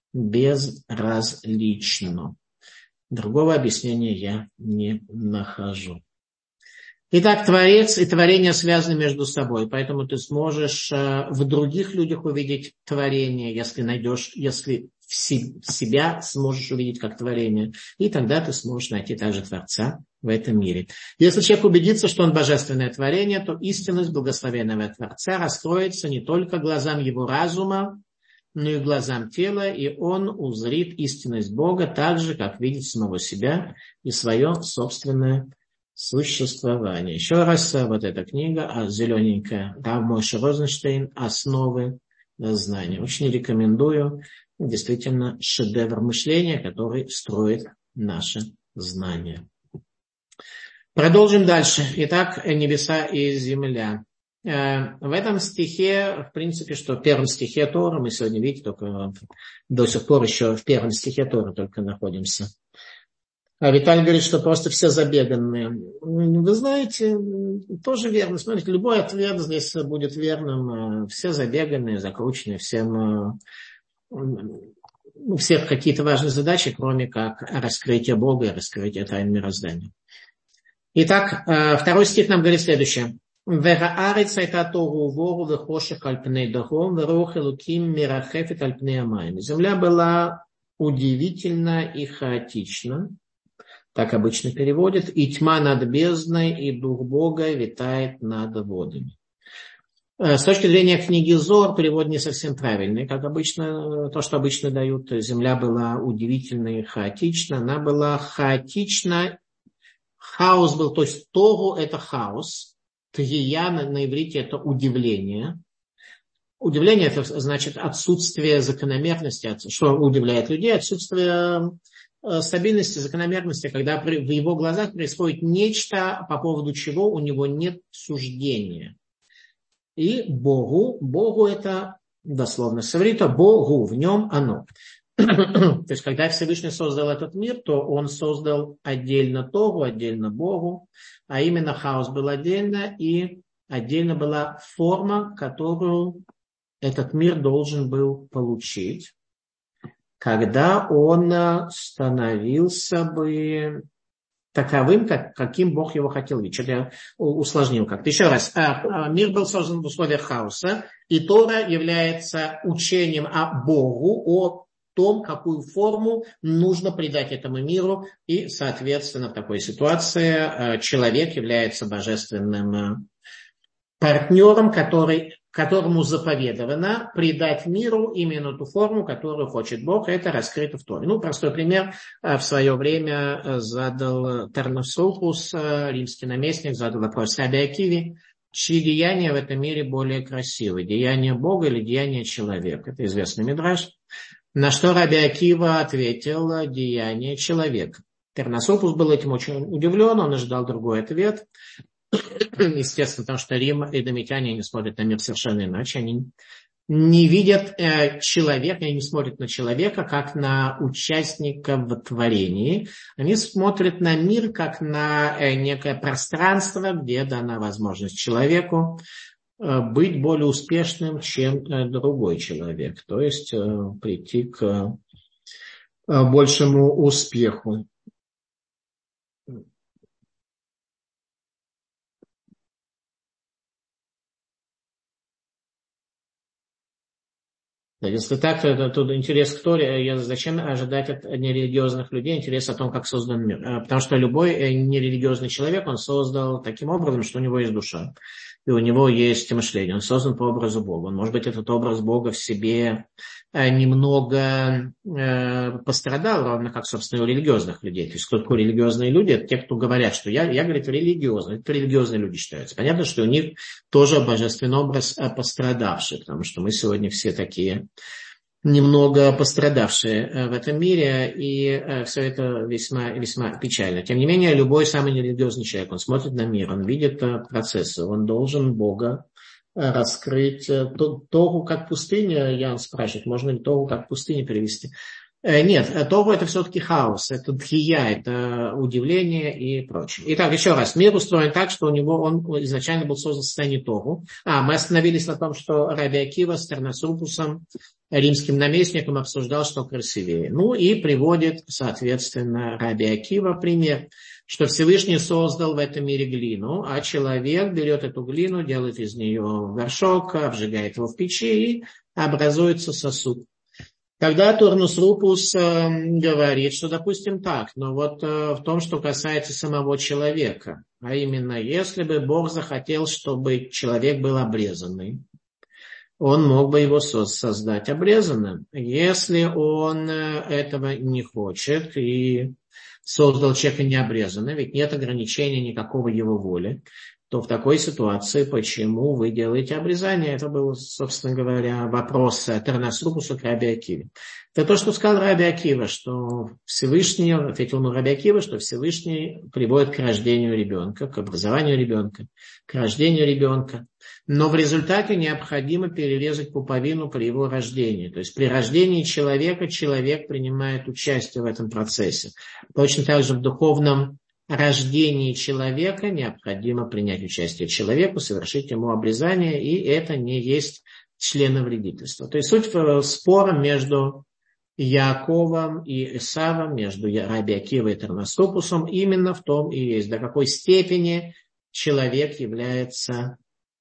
безразлично. Другого объяснения я не нахожу. Итак, Творец и творение связаны между собой, поэтому ты сможешь в других людях увидеть творение, если найдешь, если в себя сможешь увидеть как творение, и тогда ты сможешь найти также Творца в этом мире. Если человек убедится, что он божественное творение, то истинность благословенного Творца раскроется не только глазам его разума, но и глазам тела, и он узрит истинность Бога так же, как видит самого себя и свое собственное существование. Еще раз, вот эта книга, а зелененькая, Рав Моше Розенштейн, «Основы знания». Очень рекомендую. Действительно, шедевр мышления, который строит наше знание. Продолжим дальше. Итак, небеса и земля. В этом стихе, в принципе, что в первом стихе Торы, мы сегодня, видите, только до сих пор еще в первом стихе Торы только находимся. А Виталий говорит, что просто все забеганные. Вы знаете, тоже верно. Смотрите, любой ответ здесь будет верным. Все забеганные, закрученные, всем, у всех какие-то важные задачи, кроме как раскрытие Бога и раскрытие тайн мироздания. Итак, второй стих нам говорит следующее. «Вераарец айта тогу вору вехошех аль пней дахом, верух элуким мирахефет аль пней амаим». Земля была удивительна и хаотична. Так обычно переводят. «И тьма над бездной, и дух Бога витает над водами». С точки зрения книги Зоар, перевод не совсем правильный. Как обычно, то, что обычно дают, земля была удивительна и хаотична. Она была хаотична. Хаос был, то есть тогу – это хаос. Тгия на, на иврите – это удивление. Удивление – это значит отсутствие закономерности. Что удивляет людей? Отсутствие стабильности, закономерности, когда в его глазах происходит нечто, по поводу чего у него нет суждения. И Богу, Богу это дословно с иврита, Богу, в нем оно. То есть, когда Всевышний создал этот мир, то он создал отдельно Тогу, отдельно Богу, а именно хаос был отдельно, и отдельно была форма, которую этот мир должен был получить, когда он становился бы таковым, как, каким Бог его хотел видеть. Что-то я усложнил как-то. Еще раз. Мир был создан в условиях хаоса, и Тора является учением о Богу, о том, какую форму нужно придать этому миру, и, соответственно, в такой ситуации человек является божественным партнером, который, которому заповедовано придать миру именно ту форму, которую хочет Бог. Это раскрыто в Торе. Ну, простой пример. В свое время задал Терносулхус, римский наместник, задал вопрос Раби Акиве, чьи деяния в этом мире более красивы, деяния Бога или деяния человека. Это известный мидраш. На что Раби Акива ответил: деяние человека. Терносулхус был этим очень удивлен, он ожидал другой ответ. Естественно, потому что Рим и домитяне не смотрят на мир совершенно иначе. Они не видят э, человека, они не смотрят на человека как на участника в творении. Они смотрят на мир как на э, некое пространство, где дана возможность человеку э, быть более успешным, чем э, другой человек. То есть э, прийти к э, большему успеху. Если так, то это, тут интерес к Торе. Зачем ожидать от нерелигиозных людей интерес о том, как создан мир? Потому что любой нерелигиозный человек, он создал таким образом, что у него есть душа, и у него есть мышление. Он создан по образу Бога. Он, может быть, этот образ Бога в себе немного э, пострадал, равно как, собственно, у религиозных людей. То есть, кто такие религиозные люди? Это те, кто говорят, что я, я говорит, религиозный. Это религиозные люди считаются. Понятно, что у них тоже божественный образ пострадавший, потому что мы сегодня все такие немного пострадавшие в этом мире, и все это весьма, весьма печально. Тем не менее, любой самый нерелигиозный человек, он смотрит на мир, он видит процессы, он должен Бога раскрыть. Тогу как пустыня, Ян спрашивает, можно ли Тогу как пустыню перевести? Нет, Тогу это все-таки хаос, это дхия, это удивление и прочее. Итак, еще раз, мир устроен так, что у него он изначально был создан в состоянии Тогу. А, мы остановились на том, что Раби Акива с Терносрупусом, римским наместником, обсуждал, что красивее. Ну и приводит, соответственно, Раби Акива пример, что Всевышний создал в этом мире глину, а человек берет эту глину, делает из нее горшок, обжигает его в печи и образуется сосуд. Тогда Турнус Рупус э, говорит, что, допустим, так, но вот э, в том, что касается самого человека, а именно, если бы Бог захотел, чтобы человек был обрезанный, он мог бы его создать обрезанным. Если он этого не хочет и создал человека необрезанным, ведь нет ограничения никакого его воли, то в такой ситуации почему вы делаете обрезание? Это был, собственно говоря, вопрос Терносрупуса к Раби Акиве. Это то, что сказал Раби Акива, что Всевышний, ответил ему Раби Акива, что Всевышний приводит к рождению ребенка, к образованию ребенка, к рождению ребенка. Но в результате необходимо перерезать пуповину при его рождении. То есть при рождении человека человек принимает участие в этом процессе. Точно так же в духовном рождении человека необходимо принять участие человеку, совершить ему обрезание, и это не есть членовредительство. То есть суть спора между Яаковом и Исавом, между Раби Акивой и Терносрупусом именно в том и есть, до какой степени человек является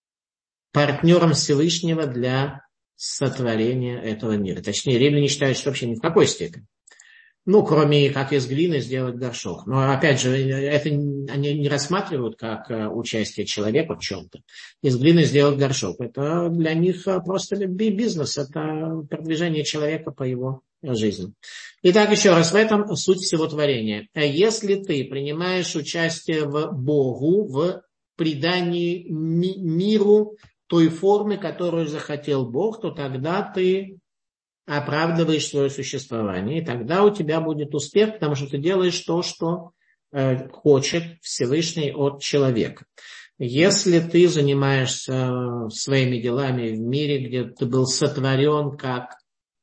партнером Всевышнего для сотворения этого мира. Точнее, римляне считают, что вообще ни в какой степени. Ну, кроме как из глины сделать горшок. Но, опять же, это они не рассматривают как участие человека в чем-то. Из глины сделать горшок. Это для них просто бизнес. Это продвижение человека по его жизни. Итак, еще раз, в этом суть всего творения. Если ты принимаешь участие в Богу, в придании ми- миру той формы, которую захотел Бог, то тогда ты оправдываешь свое существование, и тогда у тебя будет успех, потому что ты делаешь то, что э, хочет Всевышний от человека. Если ты занимаешься своими делами в мире, где ты был сотворен как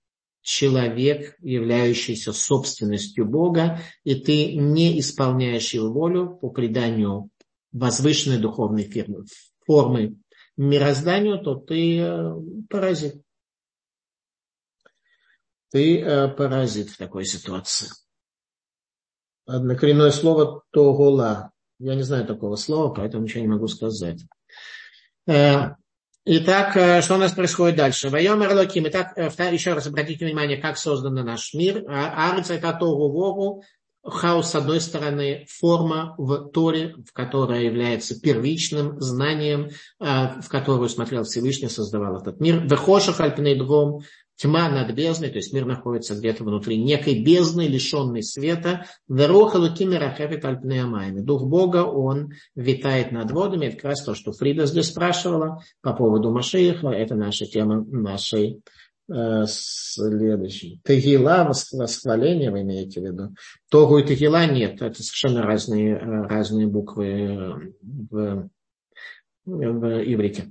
человек, являющийся собственностью Бога, и ты не исполняешь его волю по преданию возвышенной духовной формы мирозданию, то ты э, паразит. Ты э, паразит в такой ситуации. Однокоренное слово тогола. Я не знаю такого слова, поэтому ничего не могу сказать. Э, итак, э, что у нас происходит дальше? Вайомер Элоким. Итак, э, еще раз обратите внимание, как создан наш мир. Арец это тогу вогу. Хаос, с одной стороны, форма в Торе, в которая является первичным знанием, в которую смотрел Всевышний, создавал этот мир. Вехошах альпней двом, тьма над бездной, то есть мир находится где-то внутри некой бездны, лишенной света. Вероха лукими рахефет альпней амайми. Дух Бога, он витает над водами. Это как раз то, что Фрида здесь спрашивала по поводу Машиаха. Это наша тема нашей следующий. Тегила, восхваление, вы имеете в виду? Тогу и Тегила нет. Это совершенно разные, разные буквы в, в иврите.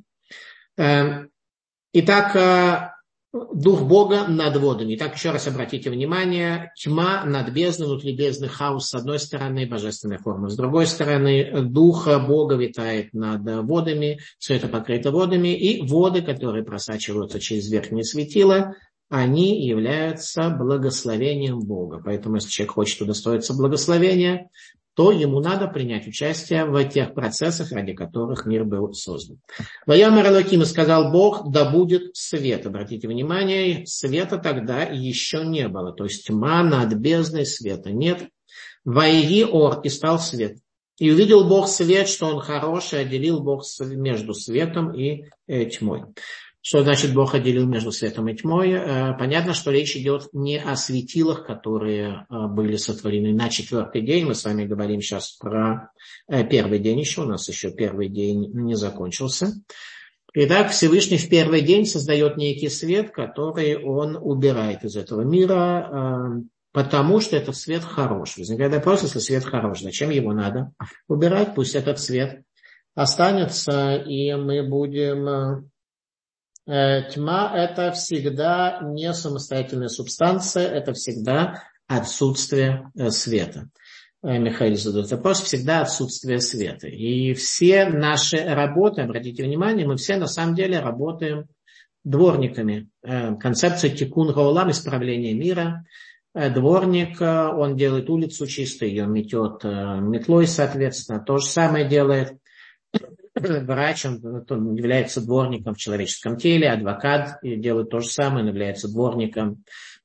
Итак, Дух Бога над водами. Итак, еще раз обратите внимание. Тьма над бездной, внутри бездны хаос с одной стороны, божественная форма. С другой стороны, Дух Бога витает над водами, все это покрыто водами. И воды, которые просачиваются через верхнее светило, они являются благословением Бога. Поэтому, если человек хочет удостоиться благословения, то ему надо принять участие в тех процессах, ради которых мир был создан. Ваямар Элоким, сказал Бог, да будет свет. Обратите внимание, света тогда еще не было. То есть тьма над бездной, света нет. Ваиги ор, и стал свет. И увидел Бог свет, что он хороший, отделил Бог между светом и э, тьмой. Что значит Бог отделил между светом и тьмой? Понятно, что речь идет не о светилах, которые были сотворены на четвертый день. Мы с вами говорим сейчас про первый день еще. У нас еще первый день не закончился. Итак, Всевышний в первый день создает некий свет, который он убирает из этого мира, потому что этот свет хорош. Возникает вопрос, если свет хорош, зачем его надо убирать? Пусть этот свет останется, и мы будем... Тьма – это всегда не самостоятельная субстанция, это всегда отсутствие света. Михаил задает вопрос, всегда отсутствие света. И все наши работы, обратите внимание, мы все на самом деле работаем дворниками. Концепция тикун гаулам, исправление мира. Дворник, он делает улицу чистой, ее метет метлой, соответственно. То же самое делает врач, он, он является дворником в человеческом теле, адвокат делает то же самое, он является дворником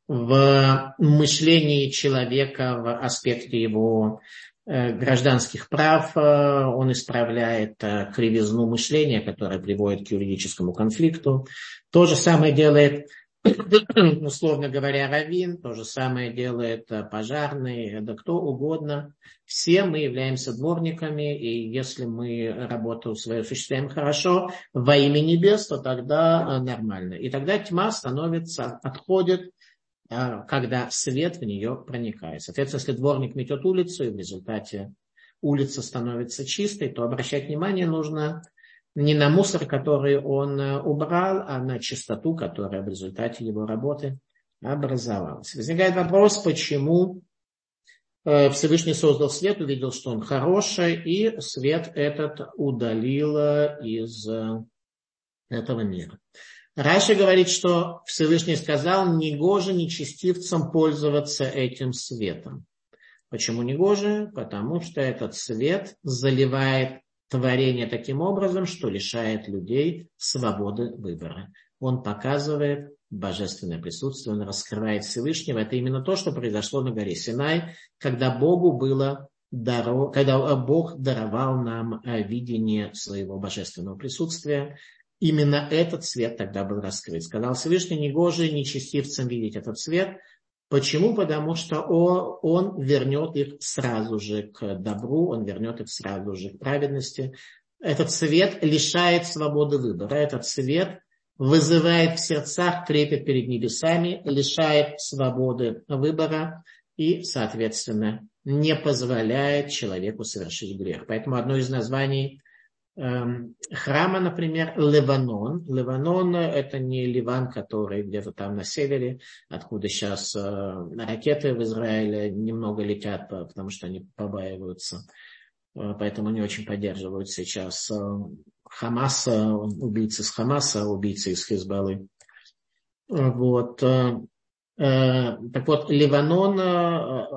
в мышлении человека, в аспекте его э, гражданских прав, э, он исправляет э, кривизну мышления, которая приводит к юридическому конфликту. То же самое делает, условно говоря, раввин, то же самое делает пожарный, да кто угодно. Все мы являемся дворниками, и если мы работу свою осуществляем хорошо во имя небес, то тогда нормально. И тогда тьма становится, отходит, когда свет в нее проникает. Соответственно, если дворник метет улицу, и в результате улица становится чистой, то обращать внимание нужно не на мусор, который он убрал, а на чистоту, которая в результате его работы образовалась. Возникает вопрос, почему Всевышний создал свет, увидел, что он хороший, и свет этот удалил из этого мира. Раши говорит, что Всевышний сказал, негоже нечестивцам пользоваться этим светом. Почему негоже? Потому что этот свет заливает творение таким образом, что лишает людей свободы выбора. Он показывает божественное присутствие, он раскрывает Всевышнего. Это именно то, что произошло на горе Синай, когда Богу было даров... когда Бог даровал нам видение своего божественного присутствия. Именно этот свет тогда был раскрыт. Сказал Всевышний, негоже нечестивцам видеть этот свет. Почему? Потому что он, он вернет их сразу же к добру, он вернет их сразу же к праведности. Этот свет лишает свободы выбора. Этот свет вызывает в сердцах трепет перед небесами, лишает свободы выбора и, соответственно, не позволяет человеку совершить грех. Поэтому одно из названий храма, например, Ливанон. Ливанон – это не Ливан, который где-то там на севере, откуда сейчас ракеты в Израиле немного летят, потому что они побаиваются. Поэтому не очень поддерживают сейчас Хамаса, убийцы с Хамаса, убийцы из Хизбаллы. Вот. Так вот, Ливанон...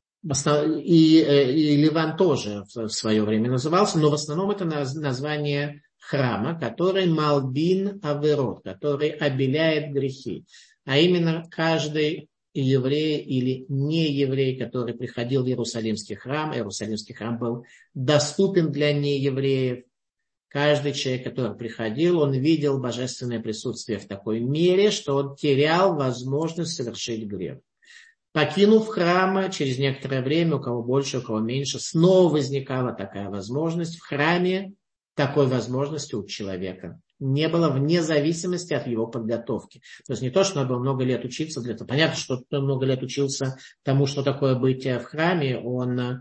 И, и Ливан тоже в свое время назывался, но в основном это название храма, который Малбин Аверот, который обеляет грехи. А именно каждый еврей или нееврей, который приходил в Иерусалимский храм, Иерусалимский храм был доступен для неевреев. Каждый человек, который приходил, он видел божественное присутствие в такой мере, что он терял возможность совершить грех. Покинув храм, через некоторое время, у кого больше, у кого меньше, снова возникала такая возможность. В храме такой возможности у человека не было, вне зависимости от его подготовки. То есть не то, что надо было много лет учиться для этого. Понятно, что кто много лет учился тому, что такое быть в храме, он,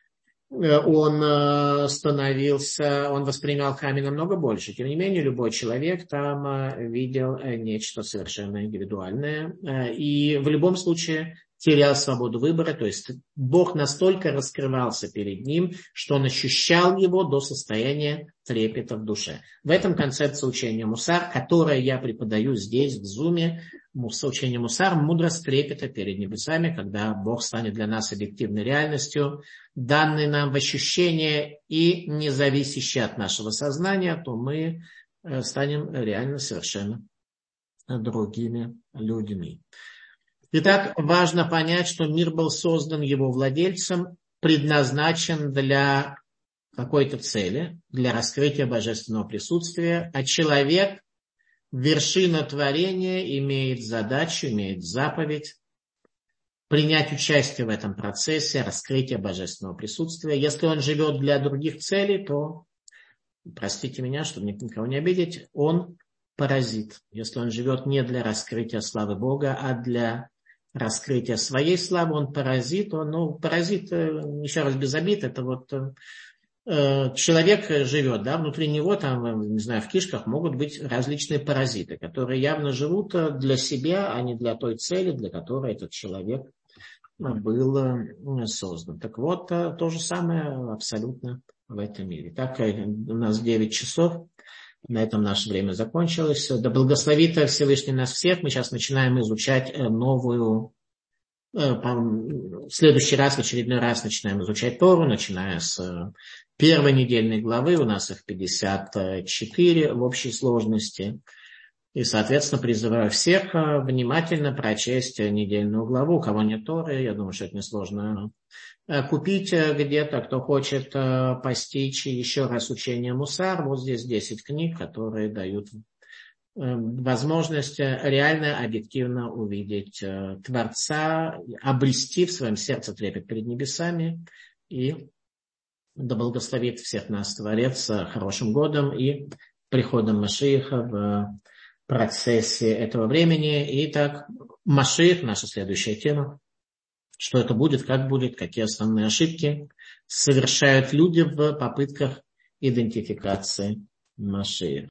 он становился, он воспринимал в храме намного больше. Тем не менее, любой человек там видел нечто совершенно индивидуальное. И в любом случае терял свободу выбора, то есть Бог настолько раскрывался перед ним, что он ощущал его до состояния трепета в душе. В этом концепция учения Мусар, которое я преподаю здесь, в Зуме, учение Мусар, мудрость трепета перед небесами, когда Бог станет для нас объективной реальностью, данной нам в ощущение и не зависящей от нашего сознания, то мы станем реально совершенно другими людьми. Итак, важно понять, что мир был создан его владельцем, предназначен для какой-то цели, для раскрытия божественного присутствия, а человек, вершина творения, имеет задачу, имеет заповедь принять участие в этом процессе раскрытия божественного присутствия. Если он живет для других целей, то, простите меня, чтобы никого не обидеть, он паразит. Если он живет не для раскрытия славы Бога, а для раскрытия своей славы, он паразит. Он, ну, паразит, еще раз без обид, это вот э, человек живет, да, внутри него, там, не знаю, в кишках могут быть различные паразиты, которые явно живут для себя, а не для той цели, для которой этот человек был создан. Так вот, то же самое абсолютно в этом мире. Так, у нас девять часов. На этом наше время закончилось. Да благословит Всевышний нас всех. Мы сейчас начинаем изучать новую... В следующий раз, в очередной раз начинаем изучать Тору, начиная с первой недельной главы. У нас их пятьдесят четыре в общей сложности. И, соответственно, призываю всех внимательно прочесть недельную главу. У кого нет Торы, я думаю, что это несложно купить где-то. Кто хочет постичь еще раз учение Мусар, вот здесь десять книг, которые дают возможность реально, объективно увидеть Творца, обрести в своем сердце трепет перед небесами. И да благословит всех нас Творец хорошим годом и приходом Машиаха в процессе этого времени. Итак, Машиах, наша следующая тема. Что это будет, как будет, какие основные ошибки совершают люди в попытках идентификации Машиаха.